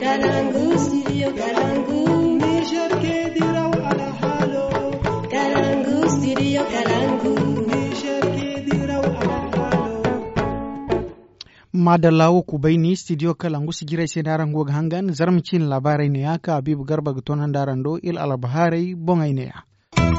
Kalangu, studio Kalangu. Niger ke diraw ala halo. Kalangu, studio Kalangu. Niger ke diraw ala halo. Madalawo kubaini studio Kalangu sigira sai daran goga hangan zarmcin labarai ne aka Habibu Garba ga tonan daran do il albaharai bongai ne ya.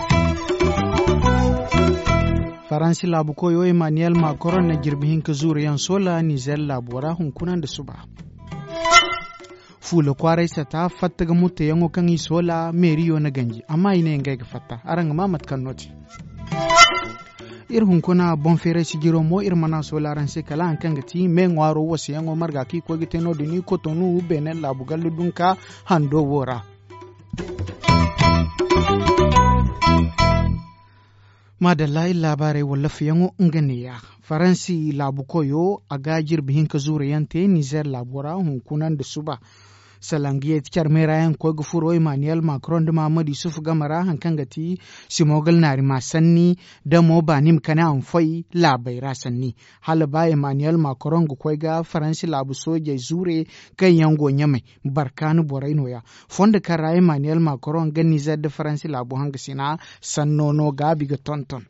Faransi labu koyo Emmanuel Macron na girbihin ka zuriyan sola Niger labura hunkunan da su ba. Fula kwarai ta fatta ga mutta yango kan yi sola meriyo na ganji amma ina yin ga fatta aran ma matkan noti. Ir hunkuna bon fere sigiro mo ir mana sola ran se kala an kan gati me ngwaro wasi yango marga ki ko giteno dini ko tonu benen labu gallu dunka hando wora. Madalai labarai wallafi yango nganiya Faransi labu koyo a gajir bihin ka zuriyante Niger labura hunkunan da su ba salangiye tikar merayan ko gufuro Emmanuel Macron da Muhammad Yusuf Gamara hankan gati simogal nari masanni da mo banim kana anfai labai rasanni halaba Emmanuel Macron go koiga Faransi labu soje zure kan yango nyame barkanu boraino ya fonda kara Emmanuel Macron ga Niger da Faransi labu hanga sina sannono gabi ga tonton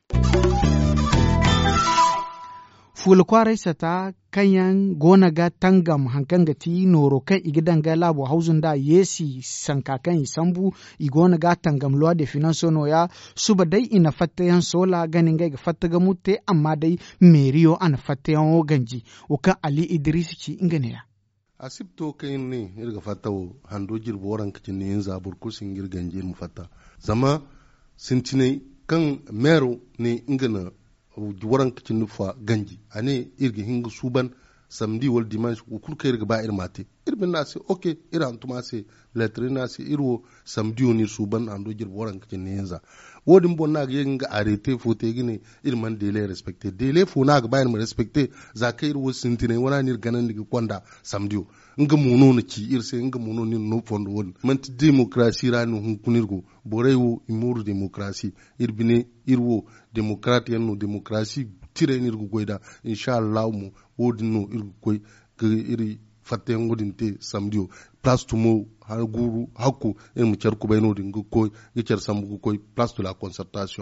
fulkwarai sata kanyan gona ga tangam hankan ga ti noro kan igidan ga labo hauzun da yesi sankakan isambu igona ga tangam loi de finance no ya suba dai ina fatta yan sola ganin ga fatta ga mutte amma dai meriyo ana fatta yan ganji ukan Ali Idris ci ingane ya asibto kayin ne irga fatta hando jirbo waran kicin ne yin zabur kusin girganje mu fatta zama sintine kan mero ne ingana waran kicin nufa ganji ane irga hinga suban samedi wal dimanche ko kulka irga ba irmate irbin nasi okay ira antuma se lettre nasi irwo samedi onir suban ando jir waran kicin ne yanza wodin bonna ga yinga arete fote gine irman dele respecte dele fo na ga bayan respecte za kai irwo sintine wana nir ganan diga konda samedi nga mono na ci irse nga mono ni no fondo won man demokrasi ranu hun kunirgo borewo imuru demokrasi irbine irwo demokrati yanno demokrasi tire nirgo goida inshallah mu wodin no irgo koy iri fatte ngodin te samedi place to mo har guru hakku en mu cer ko bayno din koy cer sambu koy place de la concertation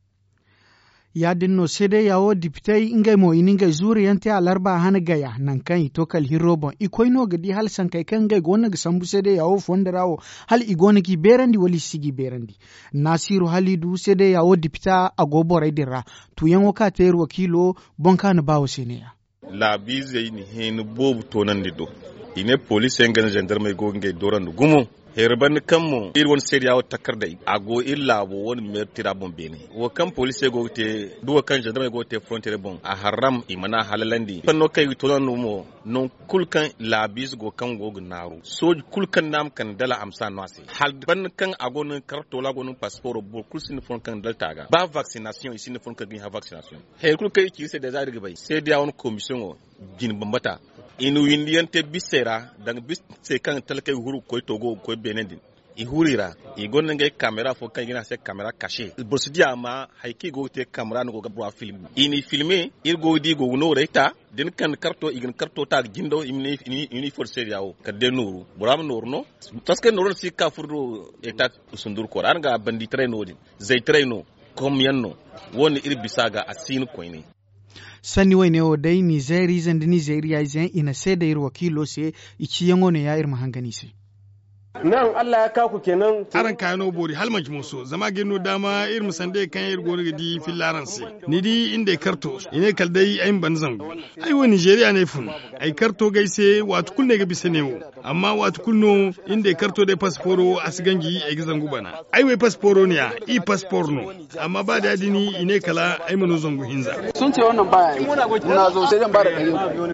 ya dinno sede yawo diptei ingai mo ininga zuri yante alarba hana gaya nan kan itokal hirobon ikoi no gadi hal san kai kan gai gona ga sambu sede yawo fondarawo hal igona ki berandi wali sigi berandi Nasiru Halidu sede yawo dipta agobo raidira tu yango ka ter wakilo bonka na bawo seneya la bize ni hen bobu tonan dido ine police ngan gendarme go ngai doran gumo herban kammo irwon seriya wa takarda ago illa bo won mertira bon bene wo kam police go te duwa kan gendarme go te frontiere bon a haram imana halalandi panno kay to no mo non kulkan labis go kan go naru so kulkan nam kan dala amsa no ase hal ban kan ago non karto la go non passeport bo kulsin fon kan dalta ga ba vaccination ici ne fon kan ha vaccination her kulkay ki se deja riga bay c'est dia on commission o gin bambata inu windiyante bisera dang bis se kan talakay huru koy togo koy benendin i hurira i gonne ngay camera fo kan gina se camera caché borsidia ma hayki go te camera no go bra film ini filmer il go di go no reta den kan karto igin karto ta gindo ini forcer yawo ka de nuru buram nur no parce que nur si ka furdo etat sundur ko an ga bandi traino din zay traino kom yanno woni ir bisaga asin ko ini sani wayne o dai Nigeri zan Nigeria zan ina sai da ir wakilo se ichi yango ne ya ir mahangani se nan Allah ya kaku kenan aran kayano bori hal majmuso zama geno dama ir musande kan ir gori di filaran se ni di inde karto ine kaldai ayin banzan ai wo Nigeria ne fun ai karto gaise watu kulne ga bisanewo amma watu kulno inde karto de passporo asgangi ai gizangu bana ai we passporo ne ya i passport no amma ba da dini ine kala ai mano zangu hinza sun ce wannan baya muna zo sai dan ba da kai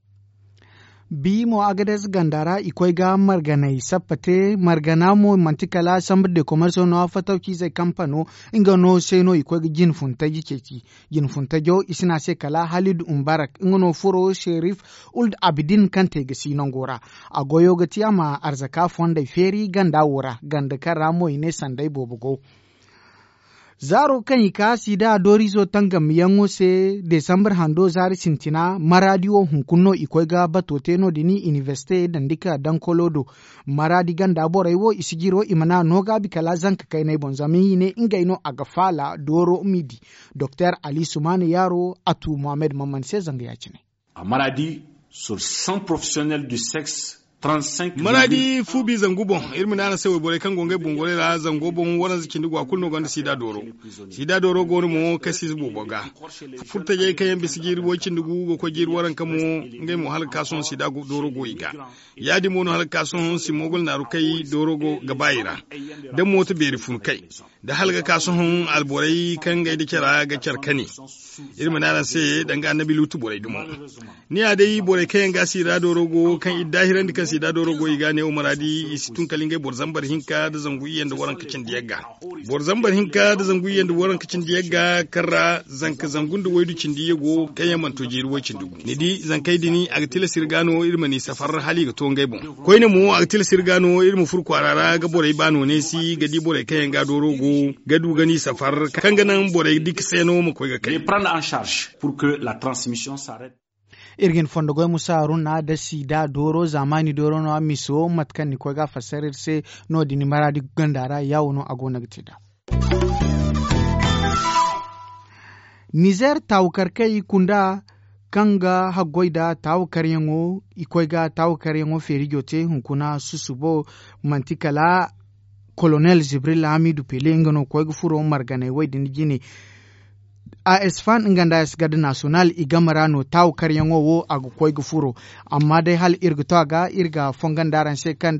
bi mo agades gandara ikoi ga marganai sapate marganamo mantikala sambre de commerce no afatauki zai kampano inga no seno ikoi ga jin funtaji keki jin funtajo isina se kala Halid Umbarak ingono furo Sherif Uld Abidin kante ga sinongora agoyo ga tiyama arzaka fonda feri ganda wora ganda karamo ine sandai bobogo Zaro kan ika sida dorizo tangam yango se Desambar hando zari sintina maradio hunkuno ikoiga batoteno dini universite dandika dankolodo maradi ganda boraiwo isigiro imana noga bikala zanka kainai bonzami ne ingaino agafala doro midi. Dr. Ali Soumane Yaro atu Mohamed Maman se zanga yachine. A Maradi, sur 100 professionnels du sexe, 35 Maradi fubi zangubon irmina na sewe bore kan gonge bungore la zangubon wana zikindi gwa kulno ganda sida doro gonu mo kasi buboga furta je kayan bisigir wocin dugu go ko jir waran kamo ngai mo halka son sida doro go iga yadi mo no halka son si mogol na rukai doro go gabayira dan mota beri fun kai da halga kason alborai kan gai dikira ga charkani irmina na se danga annabi lutu borai dumo ni adai borai kayan ga sida doro go kan idahiran dika sida doro go igane umaradi isitun kalinge borzambar hinka da zanguyen da waran kicin diyaga borzambar hinka da zanguyen da waran kicin diyaga karra zanka zangun da waidu cin diyego kayan manto jiruwa cin dugu ni di zankai dini agtila sirgano irmani safar hali ga ton gaibon koine mu agtila sirgano irmu furkwarara ga borai bano ne si gadi borai kayan ga doro go gadu gani safar kan ganan borai dik seno mu koy ga kai prendre en charge pour que la transmission s'arrête. Irgin fondogoy Musa Haruna da sida doro zamani doro no amiso matkan ni ko ga fasarir se no dini maradi gandara yawo no agona gtida. Niger tawkar kai kunda kanga hagoida tawkar yango ikoiga tawkar yango ferigote hunkuna susubo mantikala Colonel Jibril Hamidou Pele ngano ko furo margane waydin gine ASFan nganda gada national igamara no taw karyango wo agu koy gufuro amma dai hal irgutaga irga fongandaran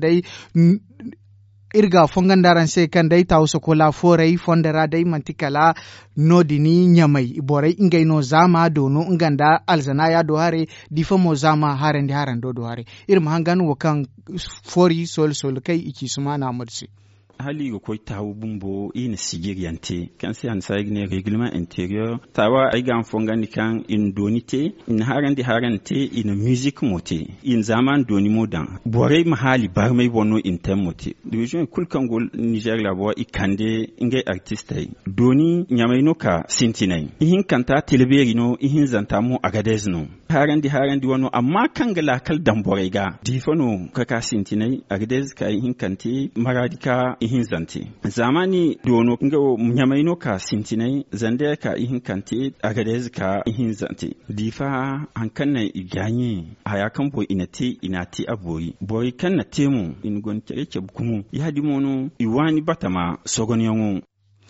se kan dai taw sokola forai fondara dai mantikala nodini nyamai borai ingai no zama dono nganda alzana ya do hare difamo zama harande harando do hare irma hangan wakan fori sol kai iki sumana mursi hali go koy taw bumbo in sigiriante kan se an sagne règlement intérieur tawa ay gan fongani kan in donité in harante in musique moté in zaman doni modan bore mahali barmay wono in temoté region kulkan gol Niger la bo ikande ingay artiste doni nyamaino ka sintinay ihin kanta teleberi no ihin zantamo agadez no harandi wono amma kangala kal dambore ga difono kaka sintinay agadez ka ihin kanti maradika ihin zanti zamani dono ngo nyamaino ka sintinai zande ka ihin kanti agadez ka ihin zanti difa hankanna iganye aya kampo inati abori boy kanna temu in gontere bukumu yadi mono iwani batama sogonyongo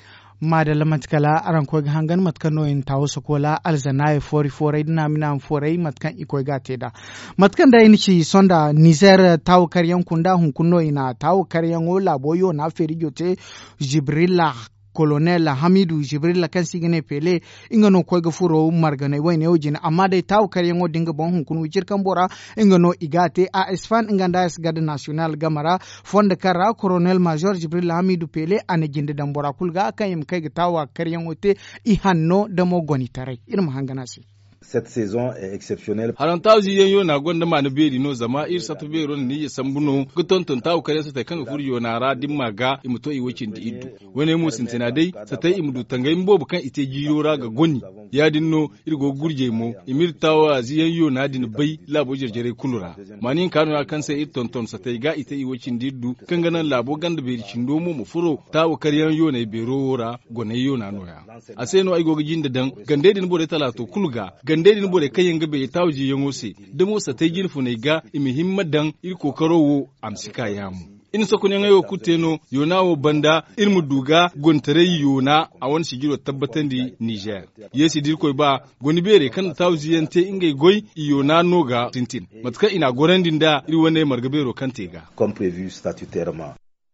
madala matkala aran ko hangan matkan no in tawo sokola alzanaye forai dina mina forai matkan iko gateda matkan da yinici sonda Niger tawo karyan kunda hunkuno ina tawo karyan ola boyo na ferigote Jibrila Colonel Hamidou Jibril kan sigine Pele ingano ko ga furo margane wayne ojin amma dai taw karyango dinga bon hunkunu jirkan bora ingano igate ASFan inganda gada national gamara fonda kara Colonel Major Jibril Hamidou Pele ane jinde dambora kulga kayim kai ga tawa karyango te ihanno da mo goni tare irma hanganasi. Cette saison est exceptionnelle. Harantazi yanyo na gwanda ma na beri no zama ir satu bero ni ya sambuno guton ton taw kare sa ta kan furiyo na ra dimmaga imuto i wacin di iddu wone mu sintina dai sa tai imudu tangai mbobu kan ite jiyora ga goni ya dinno irgo gurje mo imir tawa zi yanyo na din bai labo jerjere kulura manin kanu ya kan sai ton sa tai ga ite i wacin di iddu kan ganan labo ganda beri cindo mu furo taw kare yanyo na bero ra gonayyo na noya aseno ai gogin da dan gande din bore talato kulga gande din bore kayen gabe tawji yongose demo sa tay girfu ne ga imi himmadan ir kokaro amsika yamu in sokone ngayo kuteno yonawo banda ilmu duga gontare yona a wani sigiro tabbatan di Niger yesi dirkoy ba goni bere kan tawji yante ingay goy yona noga tintin matka ina gorandin da iri wane margabero kantega comme prévu statutairement.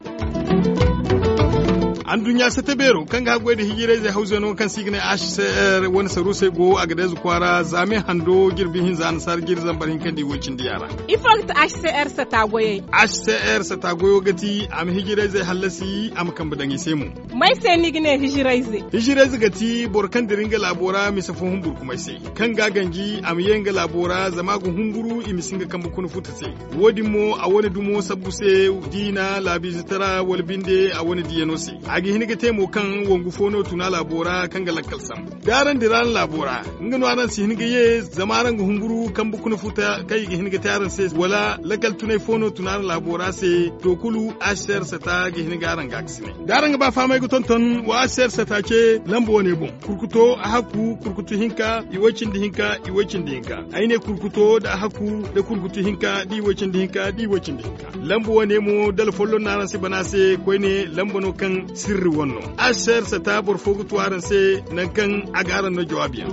an dunya sa tabero kan ga gwai da hijire zai hauzo no kan signe HCR wani saru sai go a gadez kwara zame hando girbin hin zan sar girzan barin kan di wocin diyara ifakt HCR sa tagoye HCR sa tagoyo gati am hijire zai halasi am kan badan sai mu mai sai ni gine hijire zai gati borkan diringa labora mi safon humbur kuma sai kan ga gangi am yenga labora zama gun humburu imi singa kan bukun futa sai wodi mo a wani dumo sabbu sai dina labi zitara wal binde a wani diyano sai agi hiniga temo kan wongu fono tuna labora kan galakal sam daran diran labora ngano anan si hiniga ye zamaran humburu kan bukuna futa kai gi hiniga taran se wala lakal tunai fono tuna labora se to kulu asher sata gi hiniga ran gaksine daran ba famai gu tonton wa asher sata ke lambo ne bon kurkuto ahaku kurkutu hinka iwacin di hinka aine kurkuto da ahaku da kurkutu hinka di wacin di hinka lambo ne mo dal follo naran se banase koine lambo no kan sirri wonno asher sata bor fogu tuwaran se nan kan agaran no jawabiya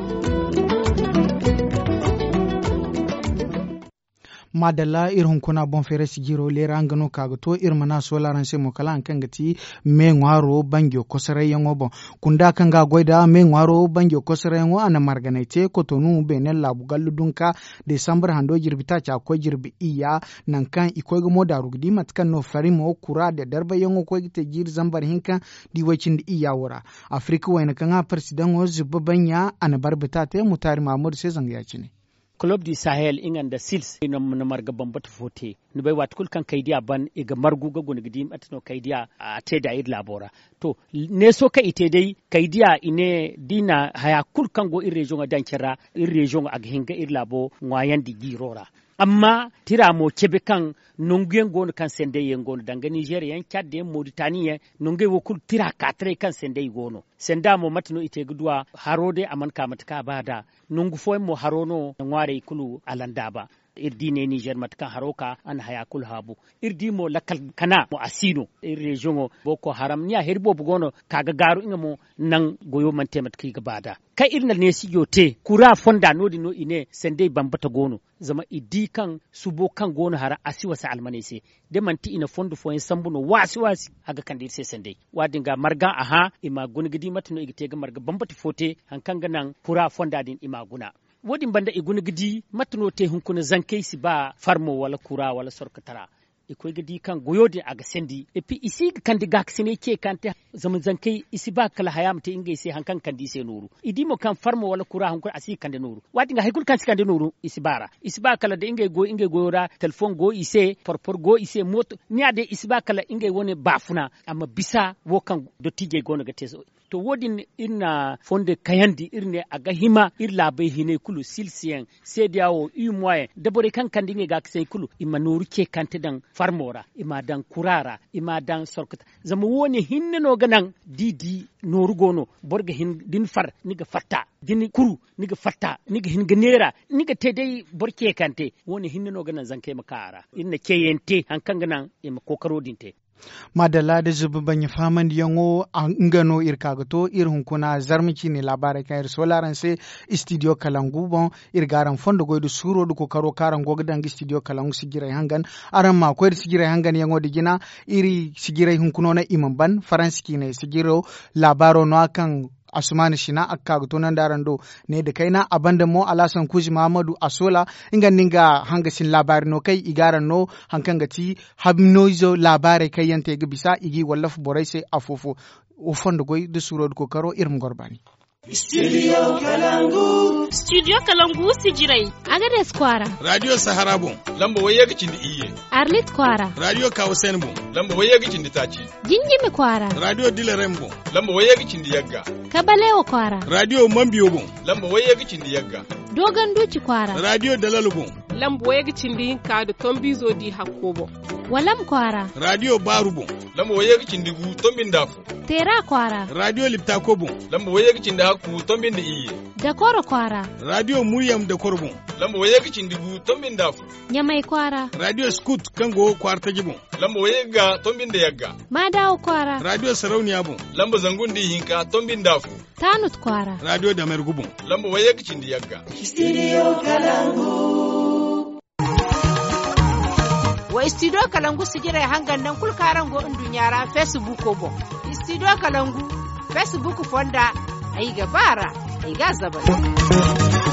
madalla irhun kuna bon fere sigiro lera angano kaga to irmana solaran se mokala an kangati me ngwaro bangyo kosare yango bon kunda kanga goida me ngwaro bangyo kosare yango ana marganaite kotonu benel labu galludunka December hando jirbita cha ko jirbi iya nan kan ikoy mo darugdi matkan no farimo kura da darba yango ko gite jir zambar hinka di wacin di iya wora Afrika wayna kanga president o zubabanya ana barbita te mutari Mahmud se zangya cine Club du Sahel inganda sils ina marga bambata fote ni bai watkul kan kaidiya ban iga margu ga gunigidi atno kaidiya a te da ir labora to ne so ka ite dai kaidiya ine dina haya kul kan go ir region dankira ir region ag hinga ir labo ngwayan di girora amma tira mo kebe kan nongen gon kan sende yen gon danga Nigeria yan Chad de Mauritania nonge wo kul tira katre kan sende gono senda mo matno ite gudwa harode aman ka matka bada nongu fo mo harono ngware kulu alanda ba irdi ne Niger matkan haroka an haya kul habu irdi mo lakal kana mo asino region boko haram nya herbo bugono kaga garu inga mo nan goyo man temat ki gabada kai irna ne siyo te kura fonda nodi no ine sende bambata gono zama idi kan subo kan gono hara asi wasa almanese de manti ina fondo fo en sambuno wasi aga kan dirse sende wadinga marga aha ima gunigidi matno igite ga marga bambata fote hankanga nan kura fonda din ima guna wodin banda iguna gidi matno te hunkuna zankai si ba farmo wala kura wala sorkatara ikoy gidi kan goyode aga sendi epi isi kan diga ksene ke kante zaman zankai isi ba kala hayamte inga isi hankan kan di se nuru idimo kan farmo wala kura hankun asi kan de nuru wadi nga haykul kan si kan de nuru isi ba kala de inga goyora telefon go ise porpor go ise moto niade isi ba kala inga woni bafuna amma bisa wo kan dotije gono ga teso to wodin irna fonde kayandi irne aga hima irla bai hine kulu silsien sediawo moyen dabore kan kandinge ga ksen kulu ima noru ke kante dan farmora ima dan kurara ima dan sorkata zama woni hinne no ganan didi noru gono borga hin din far niga fatta din kuru niga fatta niga hin ganera niga tedai borke kante woni hinne no ganan zanke makara inna keyente hankan ganan ima kokaro dinte madalla da zububan ya faman yango an ngano irkagato irhun kuna zarmiki ne labarai kan solaran sai studio kalangu bon irgaran fondo goidu suro du ko karo karan gogdan studio kalangu sigirai hangan aran ma ko sigirai hangan yango digina iri sigirai hun kuno na imamban faranski ne sigiro labaro no kan Asumani shina akka to nan darando ne da kaina abanda mo Alasan Kuji Muhammadu Asola ingan ninga hangasin labari no kai igaran no hankanga ti habnoizo labari kai yante ga bisa igi wallaf borai sai afofo o fondo goy de suro ko karo irim gorbani Studio Kalangu sijirai Agades Kwara Radio Sahara bon lamba waye ga cindi iye Arlit Kwara Radio Kausen bon lamba waye ga cindi taci Jinjimi Kwara Radio Dilerem bon lamba waye ga cindi yagga Kabalewo Kwara Radio Mambiyo bon lamba waye ga cindi yagga Dogon Duci Kwara Radio Dalalu bon lamba waye ga cindi ka da Tombizo di Hakkobo Walam Kwara Radio Baru bon lamba waye ga cindi gu Tombin Dafu Tera Kwara Radio Liptako bon lamba waye ga cindi haku Tombin da iye da Koro Kwara Radio Muryam da Korbon lamba waye ga cindi gu Tombin Dafu Nyamai Kwara Radio Scoot kango kwarta gibon lamba waye ga Tombin da yagga Madawo Kwara Radio Sarauniya bon lamba zangun di hinka Tombin Dafu Tanut Kwara Radio da Mergubon lamba waye ga cindi yagga Studio Kalangu wa Studio Kalangu sigira hangan nan kulkaran go indunyara Facebook ko bo Studio Kalangu Facebook fonda ai gabara ai ga zabara